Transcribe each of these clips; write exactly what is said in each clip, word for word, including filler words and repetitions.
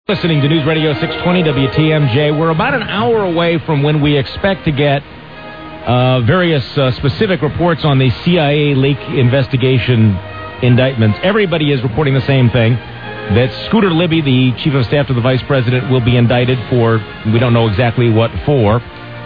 Listening to News Radio six twenty W T M J. We're about an hour away from when we expect to get uh, various uh, specific reports on the C I A leak investigation indictments. Everybody is reporting the same thing, that Scooter Libby, the chief of staff to the vice president, will be indicted for, we don't know exactly what for,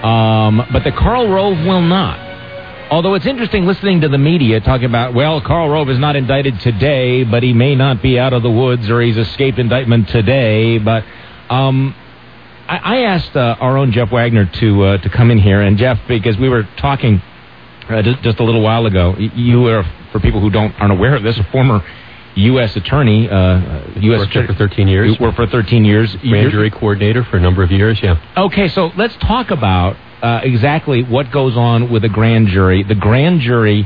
um, but that Karl Rove will not. Although it's interesting listening to the media talking about, well, Karl Rove is not indicted today, but he may not be out of the woods, or he's escaped indictment today. But um, I, I asked uh, our own Jeff Wagner to uh, to come in here. And Jeff, because we were talking uh, just, just a little while ago, you are, for people who don't aren't aware of this, a former U S attorney. Uh, U S worked for thirteen years. You worked for thirteen years. Grand jury coordinator for a number of years, yeah. Okay, so let's talk about Uh, exactly what goes on with a grand jury. The grand jury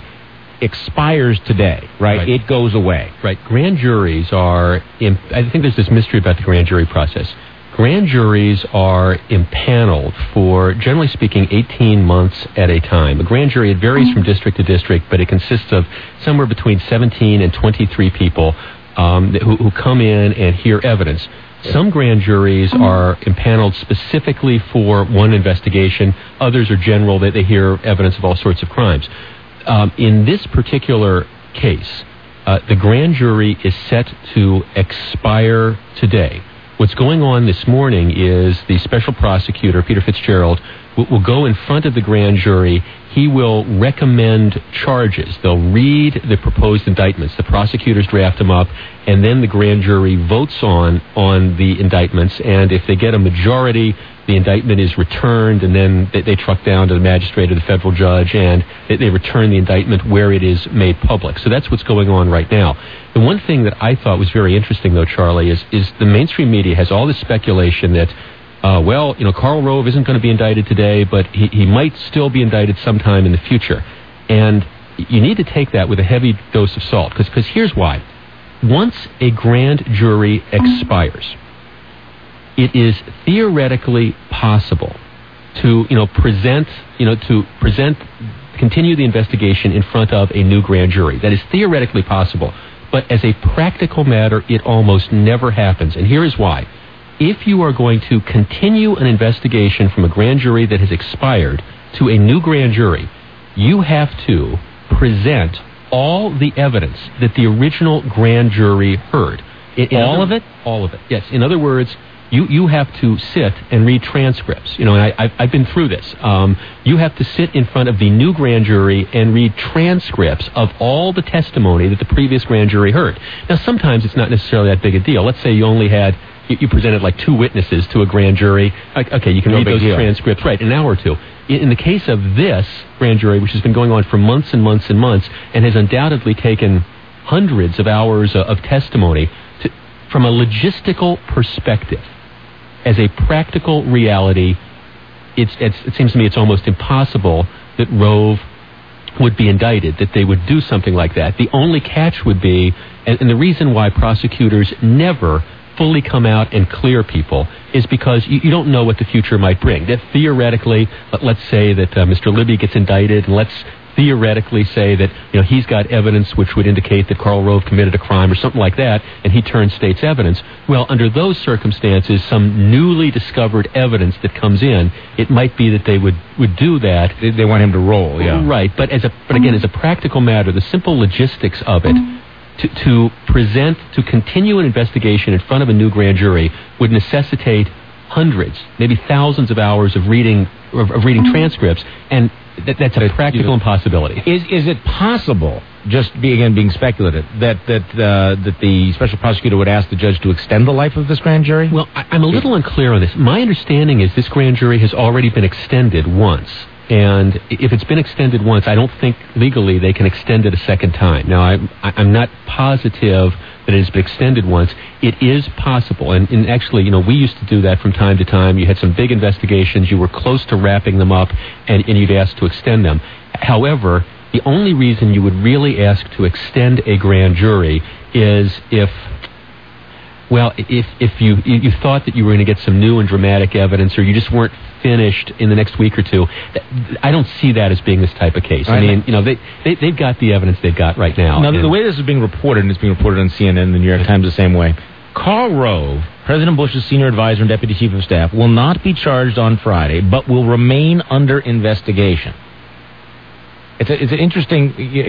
expires today, right? right? It goes away. Right. Grand juries are, in, I think there's this mystery about the grand jury process. Grand juries are impaneled for, generally speaking, eighteen months at a time. A grand jury, it varies from district to district, but it consists of somewhere between seventeen and twenty-three people um, who, who come in and hear evidence. Some grand juries are impaneled specifically for one investigation. Others are general, that they hear evidence of all sorts of crimes. Um, in this particular case, uh, the grand jury is set to expire today. What's going on this morning is the special prosecutor, Peter Fitzgerald, will, will go in front of the grand jury. He will recommend charges. They'll read the proposed indictments. The prosecutors draft them up, and then the grand jury votes on, on the indictments. And if they get a majority, the indictment is returned, and then they, they truck down to the magistrate or the federal judge, and they, they return the indictment where it is made public. So that's what's going on right now. The one thing that I thought was very interesting, though, Charlie, is, is the mainstream media has all this speculation that Uh, well, you know, Karl Rove isn't going to be indicted today, but he, he might still be indicted sometime in the future. And you need to take that with a heavy dose of salt, because here's why. Once a grand jury expires, it is theoretically possible to, you know, present, you know, to present, continue the investigation in front of a new grand jury. That is theoretically possible. But as a practical matter, it almost never happens. And here is why. If you are going to continue an investigation from a grand jury that has expired to a new grand jury, you have to present all the evidence that the original grand jury heard. In, in all other, of it? All of it, yes. In other words, you, you have to sit and read transcripts. You know, and I, I've, I've been through this. Um, you have to sit in front of the new grand jury and read transcripts of all the testimony that the previous grand jury heard. Now, sometimes it's not necessarily that big a deal. Let's say you only had You presented like two witnesses to a grand jury. Okay, you can no read those deal. transcripts, right, in an hour or two. In, in the case of this grand jury, which has been going on for months and months and months, and has undoubtedly taken hundreds of hours of, of testimony, to, from a logistical perspective, as a practical reality, it's, it's, it seems to me it's almost impossible that Rove would be indicted, that they would do something like that. The only catch would be, and, and the reason why prosecutors never fully come out and clear people is because you, you don't know what the future might bring. That theoretically, let, let's say that uh, Mister Libby gets indicted, and let's theoretically say that, you know, he's got evidence which would indicate that Karl Rove committed a crime or something like that, and he turns state's evidence. Well, under those circumstances, some newly discovered evidence that comes in, it might be that they would, would do that. They, they want him to roll, yeah. Right, but as a but again, as a practical matter, the simple logistics of it, To, to present, to continue an investigation in front of a new grand jury would necessitate hundreds, maybe thousands of hours of reading of, of reading transcripts, and that, that's a practical impossibility. Is is it possible, just be, again being speculative, that that uh, that the special prosecutor would ask the judge to extend the life of this grand jury? Well, I, I'm a little unclear on this. My understanding is this grand jury has already been extended once. And if it's been extended once, I don't think legally they can extend it a second time. Now, I, I'm not positive that it has been extended once. It is possible. And, and actually, you know, we used to do that from time to time. You had some big investigations. You were close to wrapping them up, and, and you'd ask to extend them. However, the only reason you would really ask to extend a grand jury is if... Well, if if you you thought that you were going to get some new and dramatic evidence, or you just weren't finished in the next week or two, I don't see that as being this type of case. I, I mean, you know, they, they, they've got the evidence they've got right now. Now, the way this is being reported, and it's being reported on C N N and the New York Times the same way, Karl Rove President Bush's senior advisor and deputy chief of staff, will not be charged on Friday, but will remain under investigation. It's, a, it's an interesting...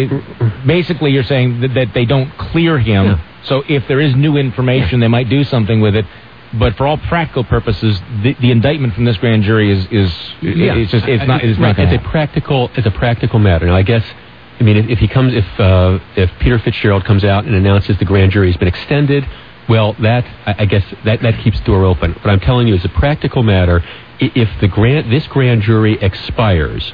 It, basically, you're saying that, that they don't clear him, yeah. So if there is new information, yeah. they might do something with it. But for all practical purposes, the, the indictment from this grand jury is... is yeah. It's just... It's not... It's right. not It's a practical... It's a practical matter. Now, I guess... I mean, if, if he comes... If, uh, if Peter Fitzgerald comes out and announces the grand jury has been extended... Well, that, I guess, that, that keeps the door open. What I'm telling you is a practical matter. If the grand, this grand jury expires,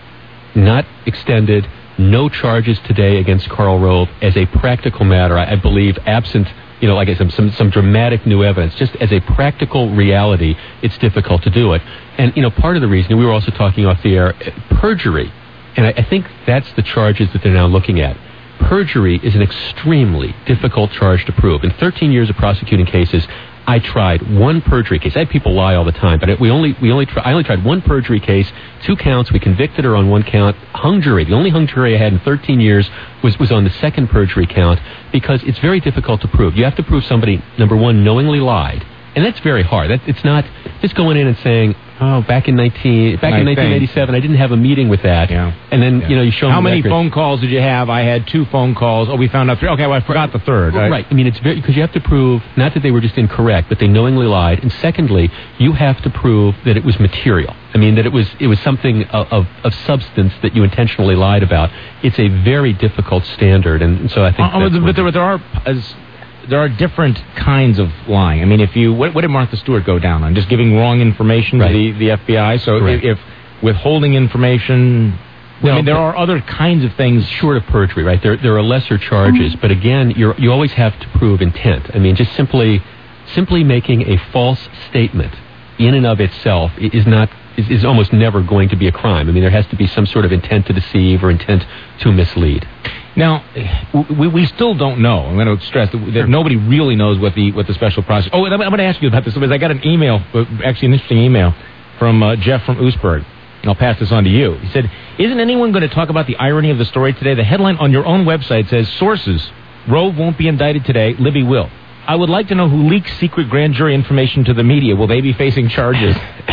not extended, no charges today against Karl Rove, as a practical matter, I, I believe, absent, you know, like I said, some, some dramatic new evidence, just as a practical reality, it's difficult to do it. And, you know, part of the reason, we were also talking off the air, perjury. And I, I think that's the charges that they're now looking at. Perjury is an extremely difficult charge to prove. In thirteen years of prosecuting cases, I tried one perjury case. I had people lie all the time, but we only we only try, I only tried one perjury case, two counts. We convicted her on one count. Hung jury. The only hung jury I had in thirteen years was was on the second perjury count, because it's very difficult to prove. You have to prove somebody, number one, knowingly lied, and that's very hard. That, it's not just going in and saying, oh, back in nineteen back in nineteen eighty-seven, I didn't have a meeting with that. Yeah. And then, yeah. you know, you show How them many records. phone calls did you have? I had two phone calls. Oh, we found out three. Okay, well, I forgot the third. Right. right. I mean, it's very, because you have to prove, not that they were just incorrect, but they knowingly lied. And secondly, you have to prove that it was material. I mean, that it was it was something of, of, of substance that you intentionally lied about. It's a very difficult standard. And, and so I think... Uh, but there, there are... As, There are different kinds of lying. I mean, if you... What, what did Martha Stewart go down on? Just giving wrong information right. to the, the F B I? So if, if withholding information... Well, I mean, there are other kinds of things... Short of perjury, right? There there are lesser charges. Mm-hmm. But again, you're, you always have to prove intent. I mean, just simply simply making a false statement in and of itself is not... Is, is almost never going to be a crime. I mean, there has to be some sort of intent to deceive or intent to mislead. Now, we, we still don't know. I'm going to stress that, that sure. nobody really knows what the what the special prosecutor... Oh, I'm, I'm going to ask you about this because I got an email, actually an interesting email, from uh, Jeff from Oostburg. And I'll pass this on to you. He said, isn't anyone going to talk about the irony of the story today? The headline on your own website says, sources, Rove won't be indicted today, Libby will. I would like to know who leaked secret grand jury information to the media. Will they be facing charges?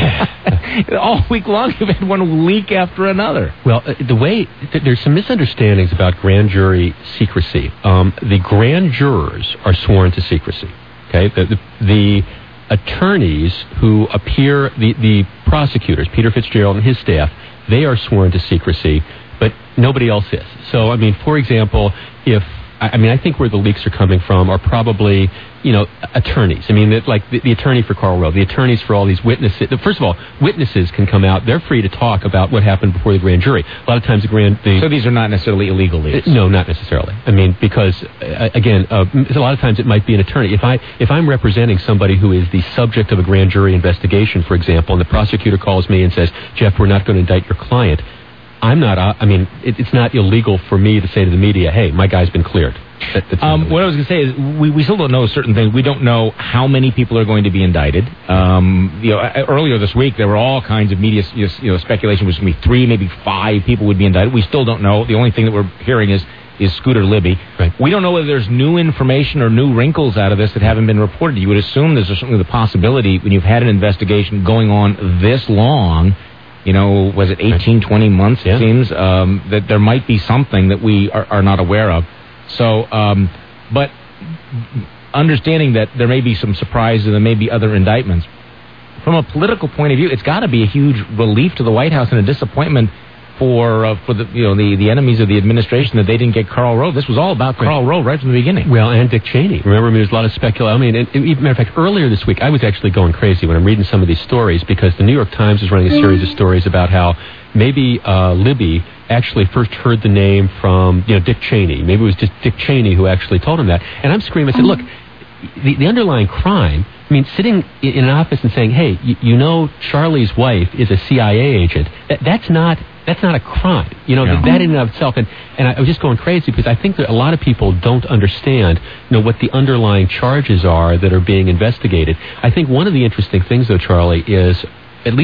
All week long, you've had one leak after another. Well, uh, the way... Th- there's some misunderstandings about grand jury secrecy. Um, the grand jurors are sworn to secrecy. Okay? The, the, the attorneys who appear... The, the prosecutors, Peter Fitzgerald and his staff, they are sworn to secrecy, but nobody else is. So, I mean, for example, if... I mean, I think where the leaks are coming from are probably, you know, attorneys. I mean, that, like the, the attorney for Karl Rove, the attorneys for all these witnesses. First of all, witnesses can come out. They're free to talk about what happened before the grand jury. A lot of times the grand... The, so these are not necessarily illegal leaks? Uh, no, not necessarily. I mean, because, uh, again, uh, a lot of times it might be an attorney. If, I, if I'm representing somebody who is the subject of a grand jury investigation, for example, and the prosecutor calls me and says, Jeff, we're not going to indict your client, I'm not, uh, I mean, it, it's not illegal for me to say to the media, hey, my guy's been cleared. That, um, what I was going to say is we, we still don't know certain things. We don't know how many people are going to be indicted. Um, you know, earlier this week, there were all kinds of media you know, speculation was going to be three, maybe five people would be indicted. We still don't know. The only thing that we're hearing is is Scooter Libby. Right. We don't know whether there's new information or new wrinkles out of this that haven't been reported. You would assume there's certainly the possibility when you've had an investigation going on this long, you know, was it eighteen, twenty months, yeah. it seems, um, that there might be something that we are, are not aware of. So, um, but understanding that there may be some surprises and there may be other indictments, from a political point of view, it's got to be a huge relief to the White House and a disappointment for uh, for the you know the, the enemies of the administration that they didn't get Karl Rove. This was all about Karl Rove right from the beginning. Well, and Dick Cheney. Remember, I mean, there was a lot of speculation. I mean, and, and, matter of fact, earlier this week, I was actually going crazy when I'm reading some of these stories because the New York Times was running a series of stories about how maybe uh, Libby actually first heard the name from you know Dick Cheney. Maybe it was just Dick Cheney who actually told him that. And I'm screaming. I said, look, the, the underlying crime. I mean, sitting in an office and saying, hey, you, you know, Charlie's wife is a C I A agent. That, that's not. That's not a crime, you know, yeah. that in and of itself. And, and I was just going crazy because I think that a lot of people don't understand, you know, what the underlying charges are that are being investigated. I think one of the interesting things, though, Charlie, is, at least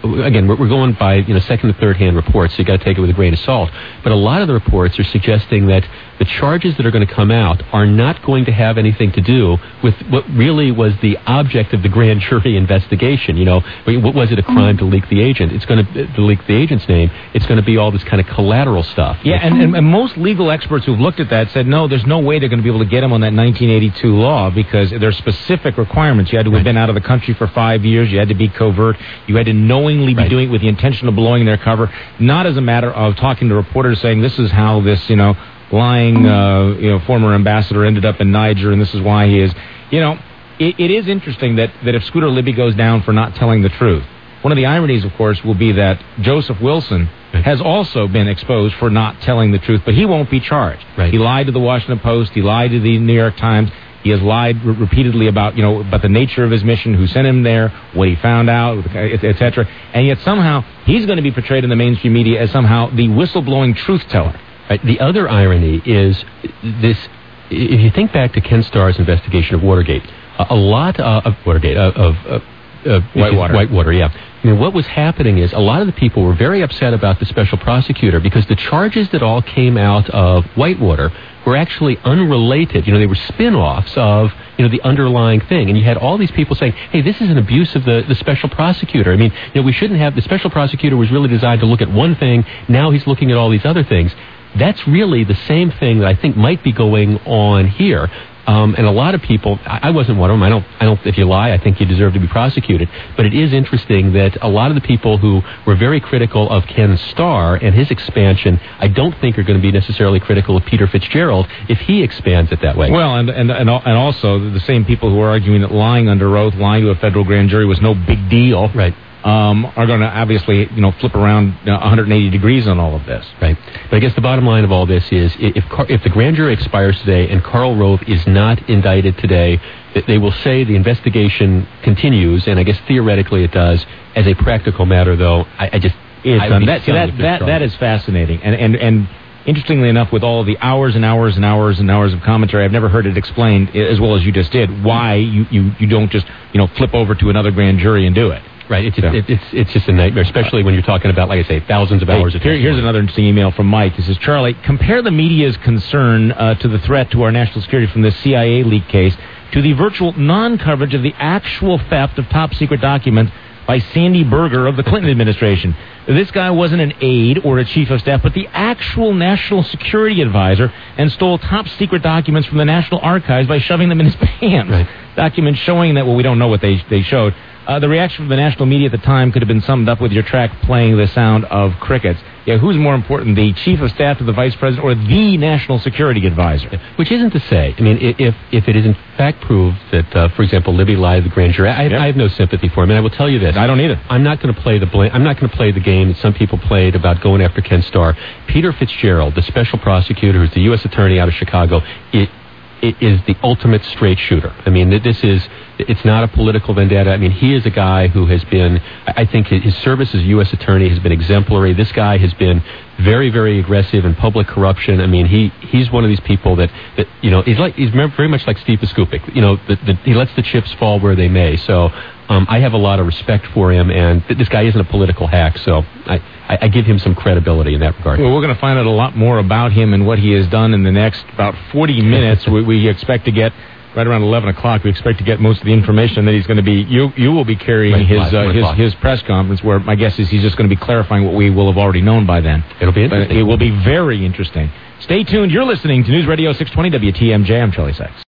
again, we're, we're going by, you know, second and third hand reports, so you got to take it with a grain of salt. But a lot of the reports are suggesting that the charges that are going to come out are not going to have anything to do with what really was the object of the grand jury investigation. You know, what was it a crime to leak the agent? It's going to, to leak the agent's name. It's going to be all this kind of collateral stuff. Yeah, and, and, and most legal experts who've looked at that said, no, there's no way they're going to be able to get him on that nineteen eighty-two law because there's specific requirements. You had to have been out of the country for five years. You had to be covert. You had to knowingly be right. doing it with the intention of blowing their cover, not as a matter of talking to reporters saying, this is how this, you know, lying, uh, you know, former ambassador ended up in Niger, and this is why he is. You know, it, it is interesting that, that if Scooter Libby goes down for not telling the truth, one of the ironies, of course, will be that Joseph Wilson has also been exposed for not telling the truth, but he won't be charged. Right. He lied to the Washington Post. He lied to the New York Times. He has lied re- repeatedly about, you know, about the nature of his mission, who sent him there, what he found out, et cetera. And yet somehow he's going to be portrayed in the mainstream media as somehow the whistleblowing truth teller. Right. The other irony is this, if you think back to Ken Starr's investigation of Watergate, a, a lot uh, of Watergate, uh, of uh, uh, Whitewater. Whitewater, yeah. I mean, what was happening is a lot of the people were very upset about the special prosecutor because the charges that all came out of Whitewater were actually unrelated. You know, they were spin-offs of, you know, the underlying thing. And you had all these people saying, hey, this is an abuse of the, the special prosecutor. I mean, you know, we shouldn't have, the special prosecutor was really designed to look at one thing. Now he's looking at all these other things. That's really the same thing that I think might be going on here. Um, and a lot of people, I, I wasn't one of them. I don't, I don't, if you lie, I think you deserve to be prosecuted. But it is interesting that a lot of the people who were very critical of Ken Starr and his expansion, I don't think are going to be necessarily critical of Peter Fitzgerald if he expands it that way. Well, and, and, and, and also the same people who are arguing that lying under oath, lying to a federal grand jury was no big deal. Right. Um, are going to obviously, you know, flip around you know, one hundred eighty degrees on all of this. Right. But I guess the bottom line of all this is if Car- if the grand jury expires today and Karl Rove is not indicted today, they will say the investigation continues, and I guess theoretically it does. As a practical matter, though, I, I just... It's, um, that, see, that, that, that is fascinating. And, and, and interestingly enough, with all the hours and hours and hours and hours of commentary, I've never heard it explained as well as you just did, why you, you, you don't just, you know, flip over to another grand jury and do it. Right, it's, just, it, it's it's just a nightmare, especially when you're talking about, like I say, thousands of hours hey, of here, Here's another interesting email from Mike. He says, Charlie, compare the media's concern uh, to the threat to our national security from the C I A leak case to the virtual non-coverage of the actual theft of top-secret documents by Sandy Berger of the Clinton administration. This guy wasn't an aide or a chief of staff, but the actual national security advisor, and stole top-secret documents from the National Archives by shoving them in his pants. Right. Documents showing that, well, we don't know what they, they showed. Uh, the reaction from the national media at the time could have been summed up with your track playing the sound of crickets. Yeah, who's more important, the chief of staff to the vice president or the national security advisor? Which isn't to say, I mean, if if it is in fact proved that, uh, for example, Libby lied to the grand jury, I, yep. I have no sympathy for him, and I will tell you this. I don't either. I'm not going to play the blame. I'm not going to play the game that some people played about going after Ken Starr. Peter Fitzgerald, the special prosecutor, who's the U S attorney out of Chicago, it, it is the ultimate straight shooter. I mean, this is, it's not a political vendetta. I mean, he is a guy who has been, I think his service as U S attorney has been exemplary. This guy has been very, very aggressive in public corruption. I mean, he, he's one of these people that, that you know, he's like, he's very much like Steve Biskupic. You know, the, the, he lets the chips fall where they may. So, um, I have a lot of respect for him, and th- this guy isn't a political hack, so I, I, I give him some credibility in that regard. Well, we're going to find out a lot more about him and what he has done in the next about forty minutes. we, we expect to get right around eleven o'clock. We expect to get most of the information that he's going to be. You you will be carrying right, his uh, his his press conference, where my guess is he's just going to be clarifying what we will have already known by then. It'll be interesting. But it will be very interesting. Stay tuned. You're listening to News Radio six twenty W T M J. I'm Charlie Sykes.